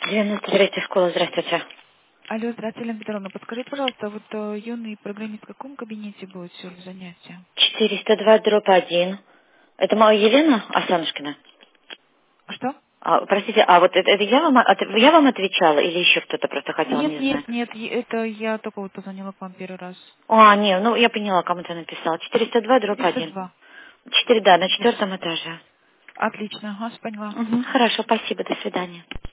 93-я школа, здравствуйте. Алло, здравствуйте, Елена Петровна. Подскажите, пожалуйста, вот юный программист в каком кабинете будет сегодня занятие? 402/1. Это моя Елена Асанушкина? Что? Простите, вот это я вам отвечала или еще кто-то просто хотел, Нет, не знаю? нет, нет, это я только вот позвонила к вам первый раз. Не, ну я поняла, кому-то написал. 402/1. 402. Да, на Отлично. 4-м этаже. Отлично, ага, поняла. Хорошо, спасибо, до свидания.